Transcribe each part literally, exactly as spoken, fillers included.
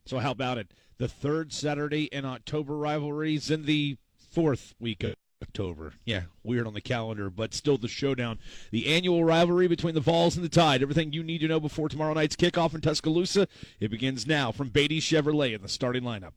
So how about it? The third Saturday in October rivalries in the fourth week of October. Yeah, weird on the calendar, but still the showdown. The annual rivalry between the Vols and the Tide. Everything you need to know before tomorrow night's kickoff in Tuscaloosa. It begins now from Beatty Chevrolet in the starting lineup.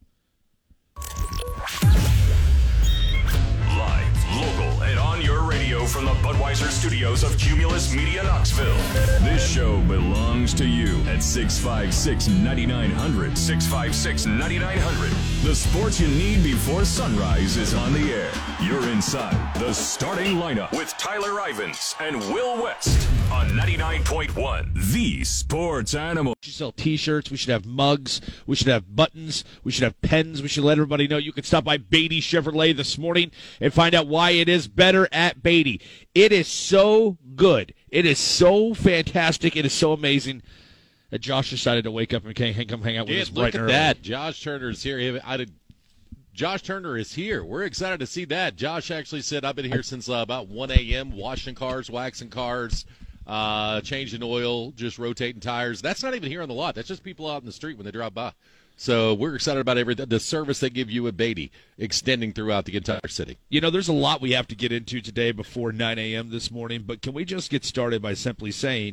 Live, local, and on your radio from the Budweiser studios of Cumulus Media Knoxville. This show belongs to you at six five six, nine nine hundred. six five six, nine nine hundred. The sports you need before sunrise is on the air. You're inside the starting lineup with Tyler Ivins and Will West on ninety-nine point one, The Sports Animal. We should sell T-shirts. We should have mugs. We should have buttons. We should have pens. We should let everybody know you can stop by Beatty Chevrolet this morning and find out why it is better at Beatty. It is so good. It is so fantastic. It is so amazing that Josh decided to wake up and come hang out with yeah, us look bright at and early. that. Josh Turner is here. I did, Josh Turner is here. We're excited to see that. Josh actually said, I've been here since uh, about one a.m., washing cars, waxing cars, uh, changing oil, just rotating tires. That's not even here on the lot. That's just people out in the street when they drive by. So we're excited about every the service they give you at Beatty, extending throughout the entire city. You know, there's a lot we have to get into today before nine a.m. this morning, but can we just get started by simply saying,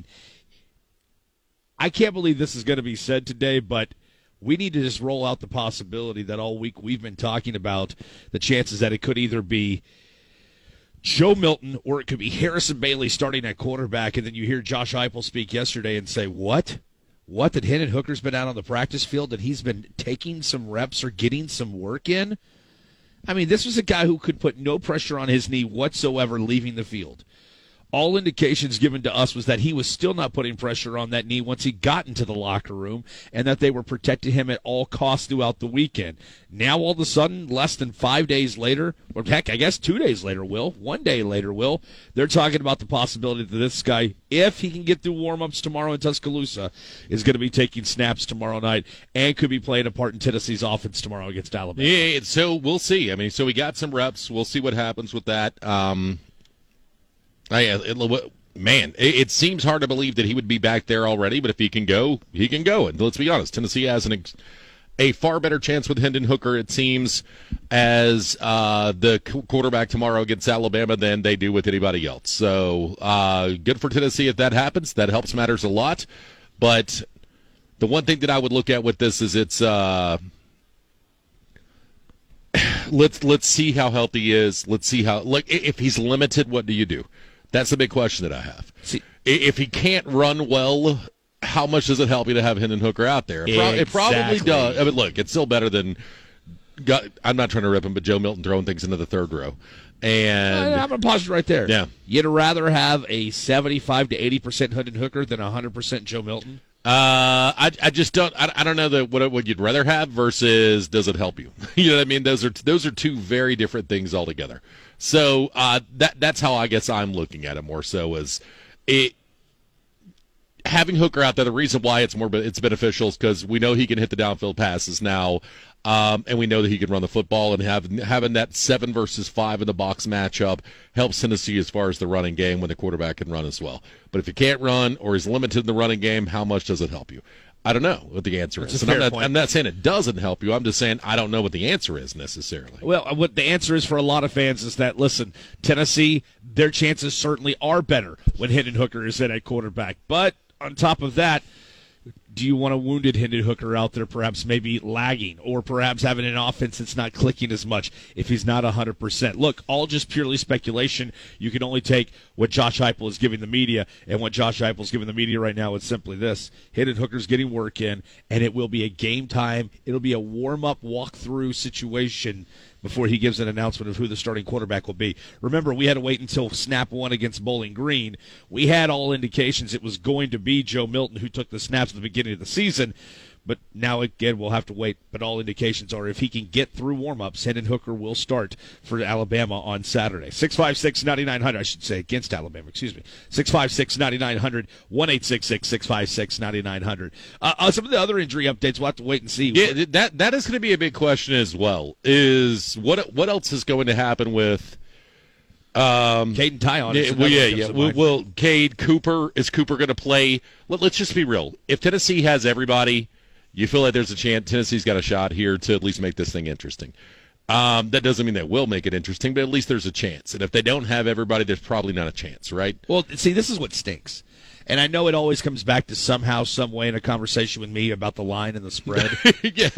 I can't believe this is going to be said today, but we need to just roll out the possibility that all week we've been talking about the chances that it could either be Joe Milton or it could be Harrison Bailey starting at quarterback, and then you hear Josh Heupel speak yesterday and say, what? What, that Hendon Hooker's been out on the practice field and he's been taking some reps or getting some work in? I mean, this was a guy who could put no pressure on his knee whatsoever leaving the field. All indications given to us was that he was still not putting pressure on that knee once he got into the locker room and that they were protecting him at all costs throughout the weekend. Now, all of a sudden, less than five days later, or heck, I guess two days later, Will, one day later, Will, they're talking about the possibility that this guy, if he can get through warm-ups tomorrow in Tuscaloosa, is going to be taking snaps tomorrow night and could be playing a part in Tennessee's offense tomorrow against Alabama. Yeah, so we'll see. I mean, so we got some reps. We'll see what happens with that. Um I, it, man, it, it seems hard to believe that he would be back there already, but if he can go, he can go. And let's be honest, Tennessee has an, a far better chance with Hendon Hooker, it seems, as uh, the quarterback tomorrow against Alabama than they do with anybody else. So uh, good for Tennessee if that happens. That helps matters a lot. But the one thing that I would look at with this is it's uh, let's let's see how healthy he is. Let's see how like if he's limited, what do you do? That's the big question that I have. See, if he can't run well, how much does it help you to have Hendon Hooker out there? It, pro- exactly. it probably does. I mean, look, it's still better than got, I'm not trying to rip him, but Joe Milton throwing things into the third row. And I'm going to pause it right there. Yeah. You'd rather have a seventy-five to eighty percent Hendon Hooker than a one hundred percent Joe Milton? Uh, I I just don't I, I don't know that what what you'd rather have versus does it help you? You know what I mean? Those are those are two very different things altogether. So uh, that that's how I guess I'm looking at it more so as it having Hooker out there. The reason why it's more it's beneficial is because we know he can hit the downfield passes now, um, and we know that he can run the football. And having having that seven versus five in the box matchup helps Tennessee as far as the running game when the quarterback can run as well. But if you can't run or is limited in the running game, how much does it help you? I don't know what the answer That's is. a And I'm, fair not, point. I'm not saying it doesn't help you. I'm just saying I don't know what the answer is necessarily. Well, what the answer is for a lot of fans is that, listen, Tennessee, their chances certainly are better when Hendon Hooker is in at quarterback. But on top of that, do you want a wounded Hendon Hooker out there perhaps maybe lagging or perhaps having an offense that's not clicking as much if he's not one hundred percent? Look, all just purely speculation. You can only take what Josh Heupel is giving the media, and what Josh Heupel is giving the media right now is simply this. Hendon Hooker's getting work in, and it will be a game time. It'll be a warm-up, walk-through situation before he gives an announcement of who the starting quarterback will be. Remember, we had to wait until snap one against Bowling Green. We had all indications it was going to be Joe Milton who took the snaps at the beginning of the season, but now, again, we'll have to wait. But all indications are if he can get through warm-ups, Hendon Hooker will start for Alabama on Saturday. six five six, nine nine hundred, I should say, against Alabama, excuse me. six five six, nine nine hundred, one eight six six, six five six, nine nine hundred. Uh, uh, some of the other injury updates, we'll have to wait and see. Yeah, that that is going to be a big question as well. Is what what else is going to happen with um, Caden Tyon? Yeah, well, yeah, yeah. Well, well, Cade Cooper is Cooper going to play? Let, let's just be real. If Tennessee has everybody, You feel like there's a chance Tennessee's got a shot here to at least make this thing interesting. Um, that doesn't mean they will make it interesting, but at least there's a chance. And if they don't have everybody, there's probably not a chance, right? Well, see, this is what stinks. And I know it always comes back to somehow, some way in a conversation with me about the line and the spread. yeah.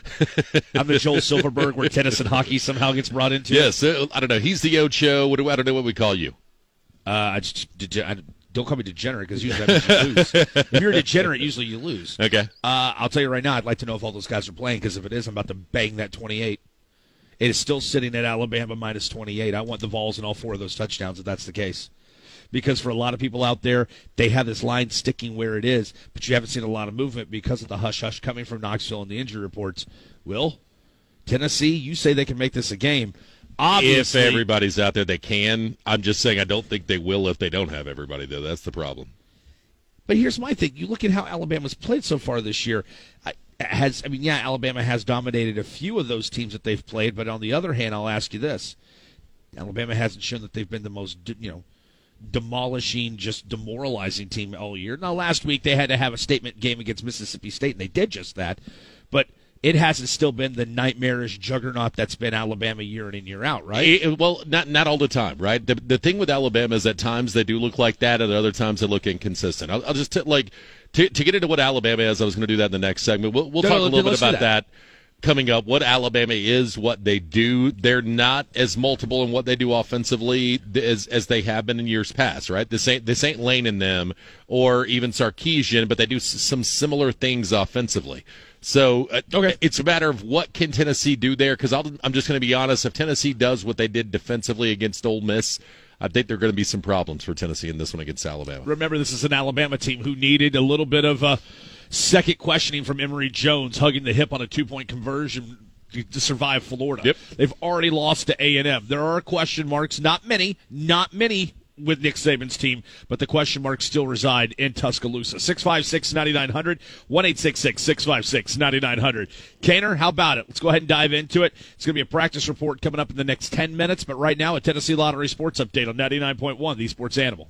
I'm the Joel Silverberg where tennis and hockey somehow gets brought into yes, it. Yes, I don't know. He's the Ocho. What do I don't know what we call you. Uh, I just, I, don't call me degenerate because usually that means you lose. If you're a degenerate, usually you lose. Okay. Uh, I'll tell you right now, I'd like to know if all those guys are playing because if it is, I'm about to bang that twenty-eight. It is still sitting at Alabama minus twenty-eight. I want the Vols in all four of those touchdowns if that's the case. Because for a lot of people out there, they have this line sticking where it is, but you haven't seen a lot of movement because of the hush-hush coming from Knoxville and the injury reports. Will, Tennessee, you say they can make this a game. Obviously, if everybody's out there, they can. I'm just saying I don't think they will if they don't have everybody, though. That's the problem. But here's my thing. You look at how Alabama's played so far this year. I, has I mean, yeah, Alabama has dominated a few of those teams that they've played, but on the other hand, I'll ask you this. Alabama hasn't shown that they've been the most, you know, demolishing, just demoralizing team all year. Now, last week they had to have a statement game against Mississippi State, and they did just that. But it hasn't still been the nightmarish juggernaut that's been Alabama year in and year out, right? It, well, not not all the time, right? The the thing with Alabama is at times they do look like that, and at other times they look inconsistent. I'll, I'll just t- like to to get into what Alabama is. I was going to do that in the next segment. We'll we'll no, talk no, a little bit about that. that coming up. What Alabama is, what they do. They're not as multiple in what they do offensively as as they have been in years past, right? This ain't this ain't Lane in them or even Sarkisian, but they do s- some similar things offensively. So uh, okay. It's a matter of what can Tennessee do there, because I'm just going to be honest. If Tennessee does what they did defensively against Ole Miss, I think there are going to be some problems for Tennessee in this one against Alabama. Remember, this is an Alabama team who needed a little bit of uh, second questioning from Emory Jones, hugging the hip on a two-point conversion to survive Florida. Yep. They've already lost to A and M. There are question marks, not many, not many, with Nick Saban's team, but the question marks still reside in Tuscaloosa. six five six, nine nine zero zero, one eight six six, six five six, nine nine zero zero. Kaner, how about it? Let's go ahead and dive into it. It's going to be a practice report coming up in the next ten minutes, but right now a Tennessee Lottery Sports Update on ninety-nine point one, the Sports Animal.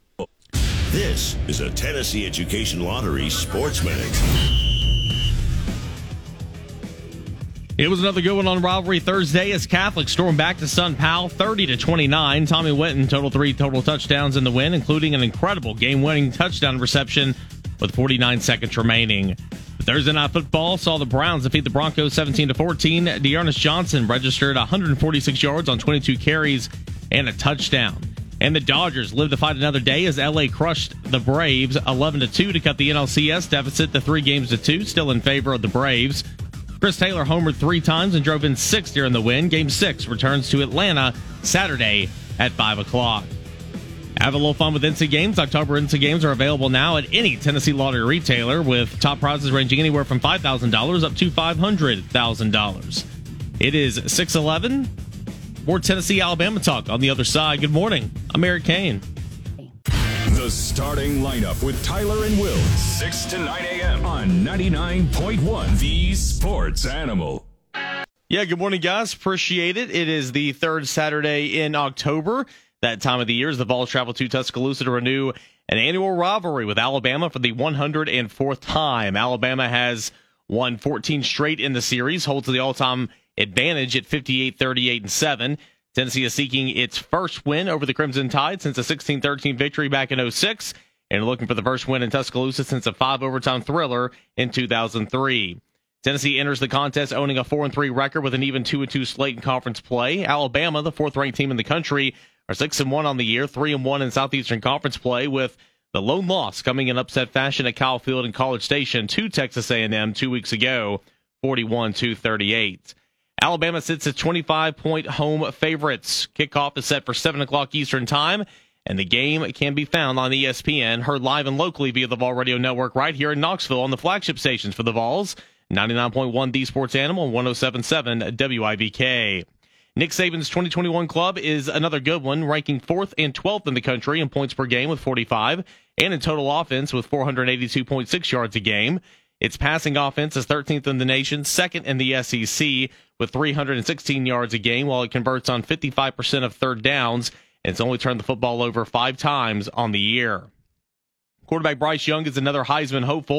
This is a Tennessee Education Lottery Sports Minute. It was another good one on Rivalry Thursday as Catholic stormed back to Sun Pal thirty to twenty-nine. Tommy Winton total three total touchdowns in the win, including an incredible game-winning touchdown reception with forty-nine seconds remaining. Thursday Night Football saw the Browns defeat the Broncos seventeen to fourteen. Dearness Johnson registered one hundred forty-six yards on twenty-two carries and a touchdown. And the Dodgers lived to fight another day as L A crushed the Braves eleven to two to cut the N L C S deficit to three games to two, still in favor of the Braves. Chris Taylor homered three times and drove in six during the win. Game six returns to Atlanta Saturday at five o'clock. Have a little fun with Instant Games. October Instant Games are available now at any Tennessee Lottery retailer with top prizes ranging anywhere from five thousand dollars up to five hundred thousand dollars. It is six eleven. More Tennessee Alabama talk on the other side. Good morning. I'm Eric Kane. The starting lineup with Tyler and Will, six to nine a.m. on ninety-nine point one, the Sports Animal. Yeah, good morning, guys. Appreciate it. It is the third Saturday in October. That time of the year as the Vols travel to Tuscaloosa to renew an annual rivalry with Alabama for the one hundred fourth time. Alabama has won fourteen straight in the series, holds the all-time advantage at fifty-eight, thirty-eight, and seven. Tennessee is seeking its first win over the Crimson Tide since a sixteen thirteen victory back in oh six, and looking for the first win in Tuscaloosa since a five-overtime thriller in two thousand three. Tennessee enters the contest owning a four and three record with an even two and two slate in conference play. Alabama, the fourth-ranked team in the country, are six and one on the year, three and one in Southeastern Conference play, with the lone loss coming in upset fashion at Kyle Field and College Station to Texas A and M two weeks ago, forty-one to thirty-eight. Alabama sits at twenty-five point home favorites. Kickoff is set for seven o'clock Eastern Time, and the game can be found on E S P N, heard live and locally via the Vol Radio Network right here in Knoxville on the flagship stations for the Vols, ninety-nine point one The Sports Animal and one oh seven point seven W I V K. Nick Saban's twenty twenty-one club is another good one, ranking fourth and twelfth in the country in points per game with forty-five, and in total offense with four hundred eighty-two point six yards a game. Its passing offense is thirteenth in the nation, second in the S E C with three hundred sixteen yards a game, while it converts on fifty-five percent of third downs, and it's only turned the football over five times on the year. Quarterback Bryce Young is another Heisman hopeful.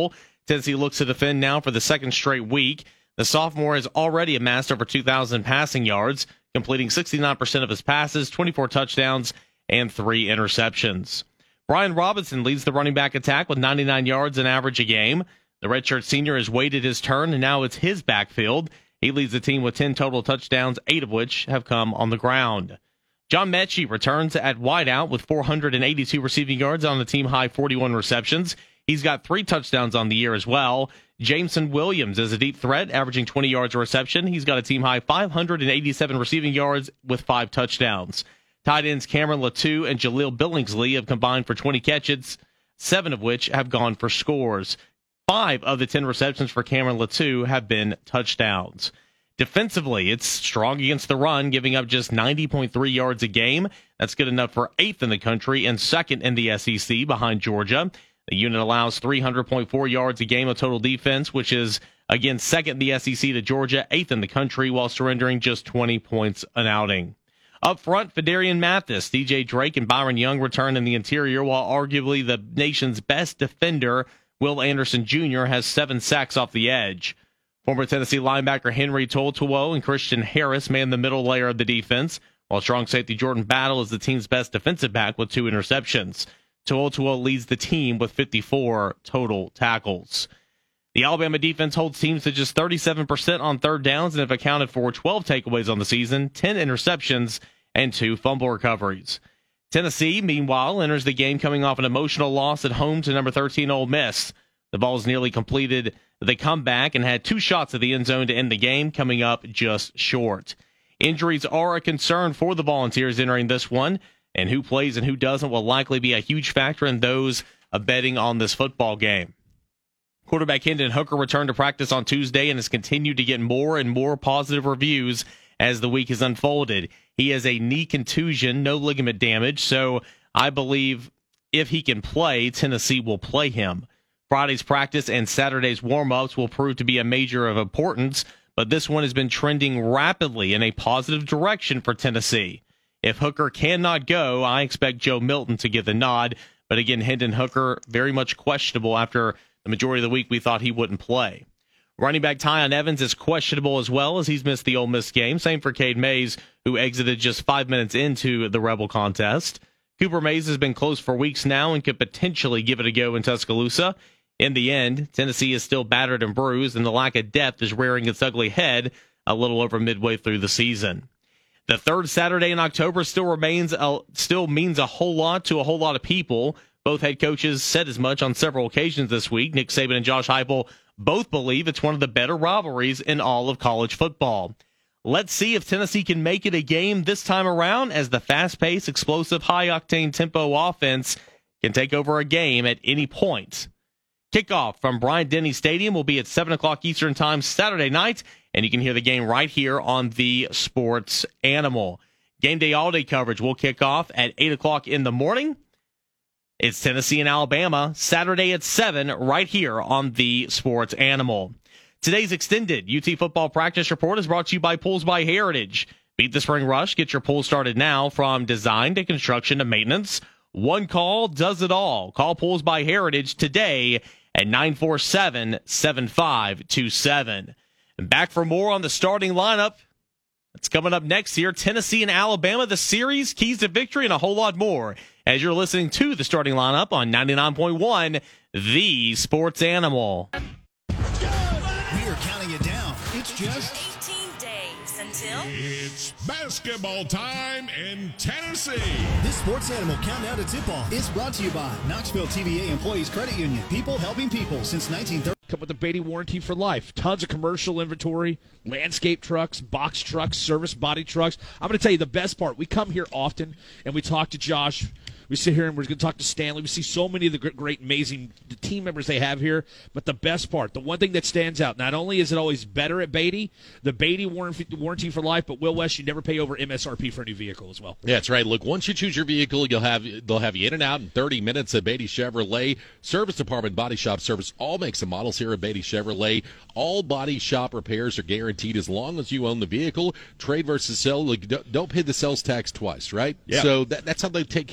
Tennessee looks to defend now for the second straight week. The sophomore has already amassed over two thousand passing yards, completing sixty-nine percent of his passes, twenty-four touchdowns, and three interceptions. Brian Robinson leads the running back attack with ninety-nine yards an average a game. The redshirt senior has waited his turn, and now it's his backfield. He leads the team with ten total touchdowns, eight of which have come on the ground. John Mechie returns at wideout with four hundred eighty-two receiving yards on the team-high forty-one receptions. He's got three touchdowns on the year as well. Jameson Williams is a deep threat, averaging twenty yards a reception. He's got a team-high five hundred eighty-seven receiving yards with five touchdowns. Tight ends Cameron Latou and Jaleel Billingsley have combined for twenty catches, seven of which have gone for scores. Five of the ten receptions for Cameron Latou have been touchdowns. Defensively, it's strong against the run, giving up just ninety point three yards a game. That's good enough for eighth in the country and second in the S E C behind Georgia. The unit allows three hundred point four yards a game of total defense, which is, again, second in the S E C to Georgia, eighth in the country, while surrendering just twenty points an outing. Up front, Fedarian Mathis, D J Drake, and Byron Young return in the interior, while arguably the nation's best defender, Will Anderson Junior, has seven sacks off the edge. Former Tennessee linebacker Henry To'oTo'o and Christian Harris man the middle layer of the defense, while strong safety Jordan Battle is the team's best defensive back with two interceptions. To'oTo'o leads the team with fifty-four total tackles. The Alabama defense holds teams to just thirty-seven percent on third downs and have accounted for twelve takeaways on the season, ten interceptions, and two fumble recoveries. Tennessee, meanwhile, enters the game coming off an emotional loss at home to number thirteen Ole Miss. The Vols nearly completed the comeback and had two shots at the end zone to end the game, coming up just short. Injuries are a concern for the Volunteers entering this one, and who plays and who doesn't will likely be a huge factor in those betting on this football game. Quarterback Hendon Hooker returned to practice on Tuesday and has continued to get more and more positive reviews as the week has unfolded. He has a knee contusion, no ligament damage, so I believe if he can play, Tennessee will play him. Friday's practice and Saturday's warm-ups will prove to be a major of importance, but this one has been trending rapidly in a positive direction for Tennessee. If Hooker cannot go, I expect Joe Milton to get the nod, but again, Hendon Hooker very much questionable after the majority of the week we thought he wouldn't play. Running back Tyon Evans is questionable as well, as he's missed the Ole Miss game. Same for Cade Mays, who exited just five minutes into the Rebel contest. Cooper Mays has been close for weeks now and could potentially give it a go in Tuscaloosa. In the end, Tennessee is still battered and bruised, and the lack of depth is rearing its ugly head a little over midway through the season. The third Saturday in October still remains a, still means a whole lot to a whole lot of people. Both head coaches said as much on several occasions this week. Nick Saban and Josh Heupel both believe it's one of the better rivalries in all of college football. Let's see if Tennessee can make it a game this time around, as the fast-paced, explosive, high-octane tempo offense can take over a game at any point. Kickoff from Bryant-Denny Stadium will be at seven o'clock Eastern Time Saturday night, and you can hear the game right here on the Sports Animal. Game day all-day coverage will kick off at eight o'clock in the morning. It's Tennessee and Alabama, Saturday at seven, right here on the Sports Animal. Today's extended U T football practice report is brought to you by Pools by Heritage. Beat the spring rush. Get your pool started now, from design to construction to maintenance. One call does it all. Call Pools by Heritage today at nine four seven, seven five two seven. And back for more on the starting lineup. It's coming up next here. Tennessee and Alabama, the series, keys to victory, and a whole lot more, as you're listening to the starting lineup on ninety-nine point one, The Sports Animal. We are counting it down. It's just eighteen days until it's basketball time in Tennessee. This Sports Animal Countdown to Tip-Off is brought to you by Knoxville T V A Employees Credit Union. People helping people since nineteen thirty. Come with a Beatty warranty for life. Tons of commercial inventory, landscape trucks, box trucks, service body trucks. I'm going to tell you the best part. We come here often, and we talk to Josh. We sit here and we're going to talk to Stanley. We see so many of the great, amazing team members they have here. But the best part, the one thing that stands out, not only is it always better at Beatty, the Beatty warranty for life, but Will West, you never pay over M S R P for a new vehicle as well. Yeah, that's right. Look, once you choose your vehicle, you'll have they'll have you in and out in thirty minutes at Beatty Chevrolet. Service department, body shop service, all makes and models here at Beatty Chevrolet. All body shop repairs are guaranteed as long as you own the vehicle. Trade versus sell, like, don't pay the sales tax twice, right? Yeah. So that, that's how they take care of. Another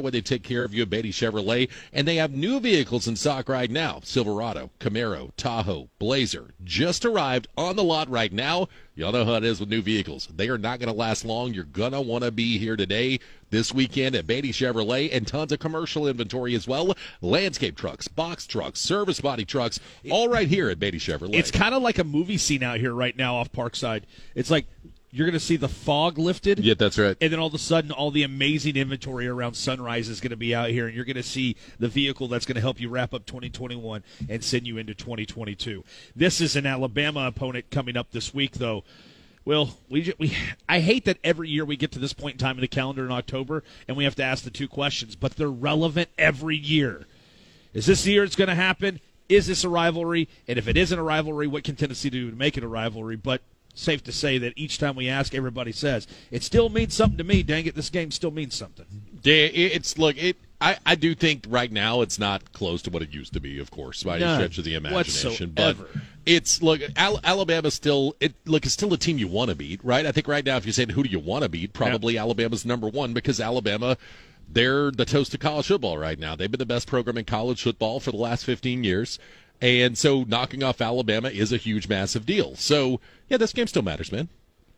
way they take care of you at Beatty Chevrolet. And they have new vehicles in stock right now. Silverado, Camaro, Tahoe, Blazer just arrived on the lot right now. Y'all know how it is with new vehicles. They are not going to last long. You're going to want to be here today, this weekend at Beatty Chevrolet, and tons of commercial inventory as well. Landscape trucks, box trucks, service body trucks, all right here at Beatty Chevrolet. It's kind of like a movie scene out here right now off Parkside. It's like you're going to see the fog lifted. Yeah, that's right. And then all of a sudden, all the amazing inventory around Sunrise is going to be out here, and you're going to see the vehicle that's going to help you wrap up twenty twenty-one and send you into twenty twenty-two. This is an Alabama opponent coming up this week, though. Well, we, we I hate that every year we get to this point in time in the calendar in October, and we have to ask the two questions, but they're relevant every year. Is this the year it's going to happen? Is this a rivalry? And if it isn't a rivalry, what can Tennessee do to make it a rivalry? But safe to say that each time we ask, everybody says, it still means something to me. Dang it, this game still means something. Yeah, it's, look, it. I, I do think right now it's not close to what it used to be, of course, by any stretch of the imagination. Whatsoever. But it's, look, Al- Alabama still, it look, it's still a team you want to beat, right? I think right now if you say who do you want to beat, probably yeah. Alabama's number one, because Alabama, they're the toast of college football right now. They've been the best program in college football for the last fifteen years. And so knocking off Alabama is a huge, massive deal. So, yeah, this game still matters, man.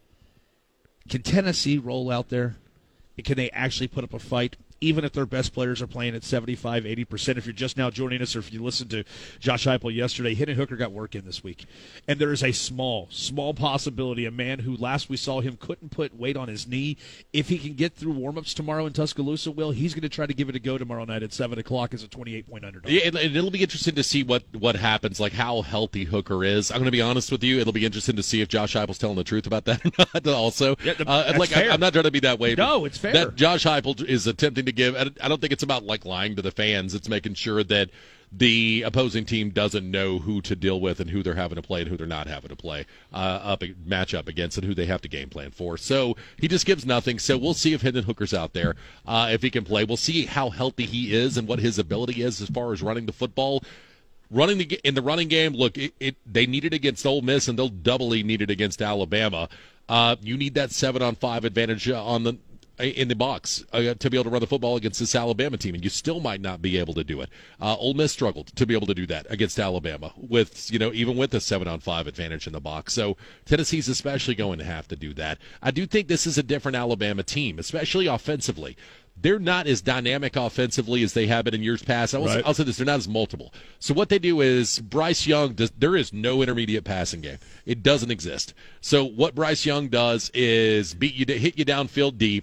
Can Tennessee roll out there? Can they actually put up a fight? Even if their best players are playing at seventy-five, eighty percent. If you're just now joining us or if you listened to Josh Heupel yesterday, Hendon Hooker got work in this week. And there is a small, small possibility, a man who last we saw him couldn't put weight on his knee. If he can get through warm-ups tomorrow in Tuscaloosa, Will, he's going to try to give it a go tomorrow night at seven o'clock as a twenty-eight point underdog. Yeah, and it'll be interesting to see what, what happens, like how healthy Hooker is. I'm going to be honest with you. It'll be interesting to see if Josh Heupel's telling the truth about that or not also. Yeah, the, uh, like, I, I'm not trying to be that way. No, it's fair. That Josh Heupel is attempting to give – I don't think it's about like lying to the fans. It's making sure that the opposing team doesn't know who to deal with and who they're having to play and who they're not having to play uh, up match up against and who they have to game plan for. So he just gives nothing. So we'll see if Hendon Hooker's out there, uh, if he can play. We'll see how healthy he is and what his ability is as far as running the football. Running the in the running game, look, it, it they need it against Ole Miss and they'll doubly need it against Alabama. Uh, you need that seven on five advantage uh, on the. in the box uh, to be able to run the football against this Alabama team, and you still might not be able to do it. Uh, Ole Miss struggled to be able to do that against Alabama with, you know, even with a seven on five advantage in the box. So Tennessee's especially going to have to do that. I do think this is a different Alabama team, especially offensively. They're not as dynamic offensively as they have been in years past. I'll, right. I'll say this, they're not as multiple. So what they do is Bryce Young, does, there is no intermediate passing game. It doesn't exist. So what Bryce Young does is beat you, hit you downfield deep,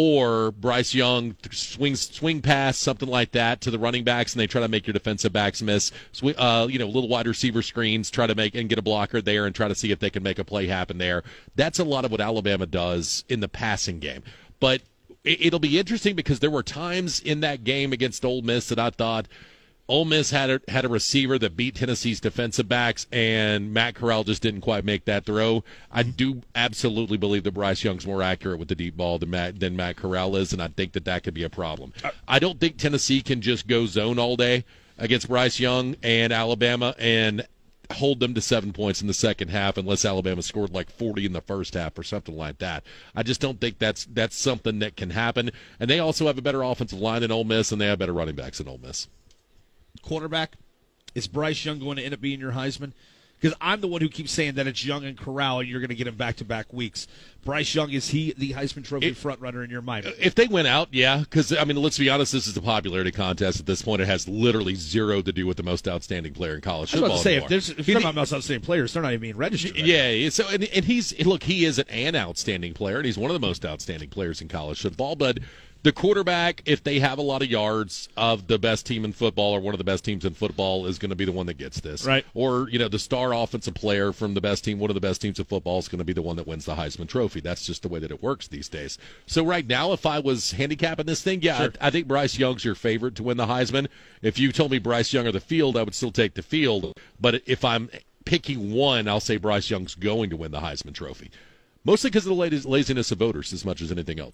or Bryce Young swings swing pass, something like that, to the running backs, and they try to make your defensive backs miss. Swing, uh, you know, little wide receiver screens, try to make and get a blocker there, and try to see if they can make a play happen there. That's a lot of what Alabama does in the passing game. But it, it'll be interesting because there were times in that game against Ole Miss that I thought Ole Miss had a, had a receiver that beat Tennessee's defensive backs, and Matt Corral just didn't quite make that throw. I do absolutely believe that Bryce Young's more accurate with the deep ball than Matt, than Matt Corral is, and I think that that could be a problem. I don't think Tennessee can just go zone all day against Bryce Young and Alabama and hold them to seven points in the second half unless Alabama scored like forty in the first half or something like that. I just don't think that's that's something that can happen. And they also have a better offensive line than Ole Miss, and they have better running backs than Ole Miss. Quarterback, is Bryce Young going to end up being your Heisman? Because I'm the one who keeps saying that it's Young and Corral, and you're going to get him back-to-back weeks. Bryce Young, is he the Heisman Trophy front runner in your mind? If they went out, yeah. Because, I mean, let's be honest, this is a popularity contest at this point. It has literally zero to do with the most outstanding player in college football. I was about to say, anymore. if, there's, if you're talking about most outstanding players, they're not even being registered. Right yeah, now. so and, and he's, look, he isn't an outstanding player, and he's one of the most outstanding players in college football, but the quarterback, if they have a lot of yards of the best team in football or one of the best teams in football, is going to be the one that gets this. Right. Or, you know, the star offensive player from the best team, one of the best teams of football, is going to be the one that wins the Heisman Trophy. That's just the way that it works these days. So right now, if I was handicapping this thing, yeah, sure. I, I think Bryce Young's your favorite to win the Heisman. If you told me Bryce Young or the field, I would still take the field. But if I'm picking one, I'll say Bryce Young's going to win the Heisman Trophy. Mostly because of the laziness of voters as much as anything else.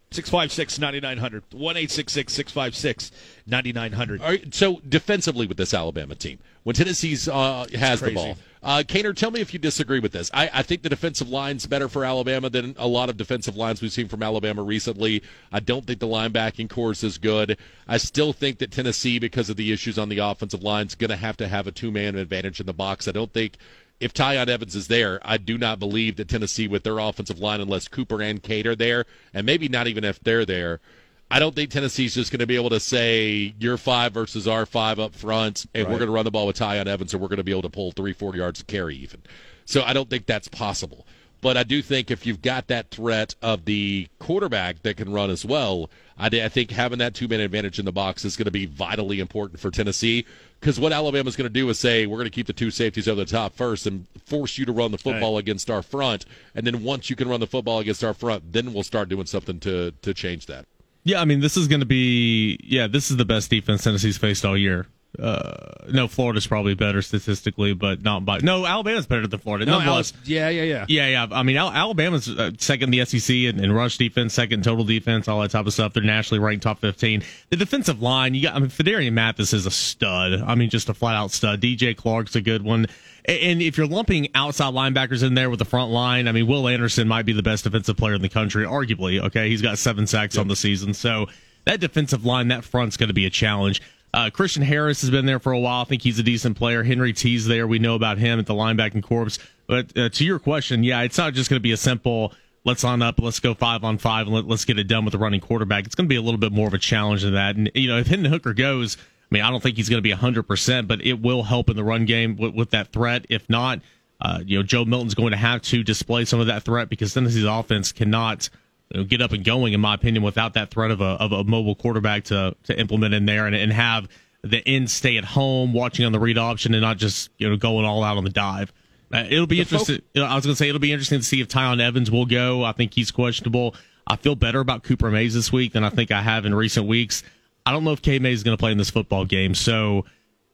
six five six, nine nine zero zero. one eight six six, six five six, nine nine zero zero. All right, so defensively with this Alabama team, when Tennessee's uh, has the ball, uh, Kaner, tell me if you disagree with this. I, I think the defensive line's better for Alabama than a lot of defensive lines we've seen from Alabama recently. I don't think the linebacking core is as good. I still think that Tennessee, because of the issues on the offensive line, is going to have to have a two-man advantage in the box. I don't think if Tyon Evans is there, I do not believe that Tennessee with their offensive line, unless Cooper and Cade are there, and maybe not even if they're there, I don't think Tennessee's just going to be able to say your five versus our five up front, and right. we're going to run the ball with Tyon Evans, and we're going to be able to pull three, four yards of carry even. So I don't think that's possible. But I do think if you've got that threat of the quarterback that can run as well, I, I think having that two-man advantage in the box is going to be vitally important for Tennessee, because what Alabama's going to do is say, we're going to keep the two safeties over the top first and force you to run the football right. against our front, and then once you can run the football against our front, then we'll start doing something to to change that. Yeah, I mean, this is going to be, yeah, this is the best defense Tennessee's faced all year. Uh, no, Florida's probably better statistically, but not by, no, Alabama's better than Florida. No, Nonetheless, Al- yeah, yeah, yeah. Yeah, yeah. I mean, Al- Alabama's uh, second in the S E C in, in rush defense, second in total defense, all that type of stuff. They're nationally ranked top fifteen. The defensive line, you got, I mean, Fedarian Mathis is a stud. I mean, just a flat out stud. D J Clark's a good one. And if you're lumping outside linebackers in there with the front line, I mean, Will Anderson might be the best defensive player in the country, arguably. Okay, he's got seven sacks yep. on the season. So that defensive line, that front's going to be a challenge. Uh, Christian Harris has been there for a while. I think he's a decent player. Henry T's there. We know about him at the linebacking corps. But uh, to your question, yeah, it's not just going to be a simple, let's line up, let's go five on five, and let, let's get it done with the running quarterback. It's going to be a little bit more of a challenge than that. And, you know, if Hendon Hooker goes, I mean, I don't think he's going to be one hundred percent, but it will help in the run game with, with that threat. If not, uh, you know, Joe Milton's going to have to display some of that threat, because Tennessee's offense cannot you know, get up and going, in my opinion, without that threat of a of a mobile quarterback to to implement in there and, and have the end stay at home, watching on the read option, and not just you know going all out on the dive. Uh, it'll be the interesting. Folk- you know, I was going to say it'll be interesting to see if Tyon Evans will go. I think he's questionable. I feel better about Cooper Mays this week than I think I have in recent weeks. I don't know if K. Mays is going to play in this football game. So,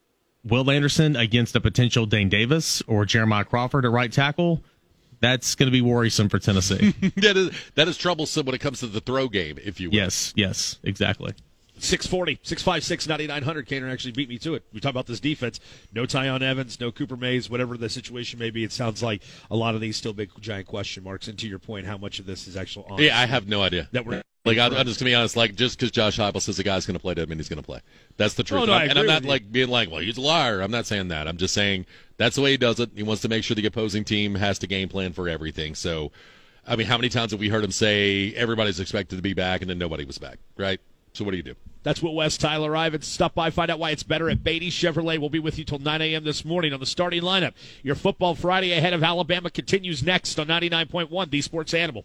Will Anderson against a potential Dane Davis or Jeremiah Crawford at right tackle, that's going to be worrisome for Tennessee. that is that is troublesome when it comes to the throw game, if you will. Yes, yes, exactly. six forty, six five six, nine nine zero zero. Kaner actually beat me to it. We talk about this defense. No Tyon Evans, no Cooper Mays, whatever the situation may be. It sounds like a lot of these still big giant question marks. And to your point, how much of this is actual honest? Yeah, I have no idea. That we're like, I, I'm just going to be honest, like, just because Josh Heupel says a guy's going to play doesn't mean he's going to play. That's the truth. Oh, no, and, I'm, and I'm not, you. like, being like, well, he's a liar. I'm not saying that. I'm just saying that's the way he does it. He wants to make sure the opposing team has to game plan for everything. So, I mean, how many times have we heard him say everybody's expected to be back and then nobody was back, right? So what do you do? That's what West Tyler Ivins. Stop by, find out why it's better at Beatty Chevrolet. We'll be with you till nine a.m. this morning on the starting lineup. Your Football Friday ahead of Alabama continues next on ninety-nine point one, The Sports Animal.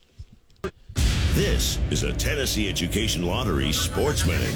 This is a Tennessee Education Lottery Sports Minute.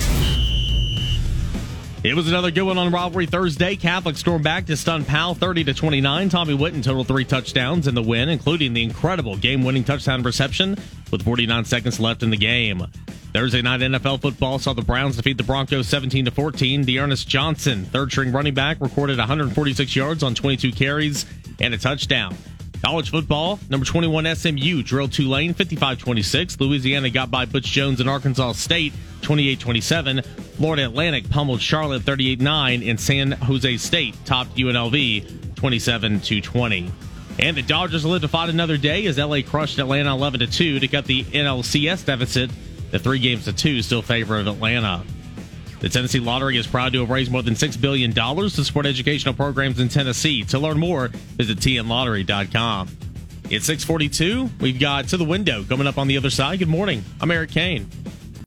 It was another good one on Rivalry Thursday. Catholic stormed back to stun Powell thirty to twenty-nine. Tommy Whitten totaled three touchdowns in the win, including the incredible game-winning touchdown reception with forty-nine seconds left in the game. Thursday night N F L football saw the Browns defeat the Broncos seventeen to fourteen. Dearness Johnson, third-string running back, recorded one hundred forty-six yards on twenty-two carries and a touchdown. College football, number twenty-one S M U drilled Tulane fifty-five twenty-six. Louisiana got by Butch Jones and Arkansas State twenty-eight twenty-seven. Florida Atlantic pummeled Charlotte thirty-eight nine, and San Jose State topped U N L V twenty-seven to twenty. And the Dodgers live to fight another day as L A crushed Atlanta eleven to two to cut the N L C S deficit. The three games to two still favor of Atlanta. The Tennessee Lottery is proud to have raised more than six billion dollars to support educational programs in Tennessee. To learn more, visit T N lottery dot com. It's six forty-two. We've got To the Window coming up on the other side. Good morning. I'm Eric Kane.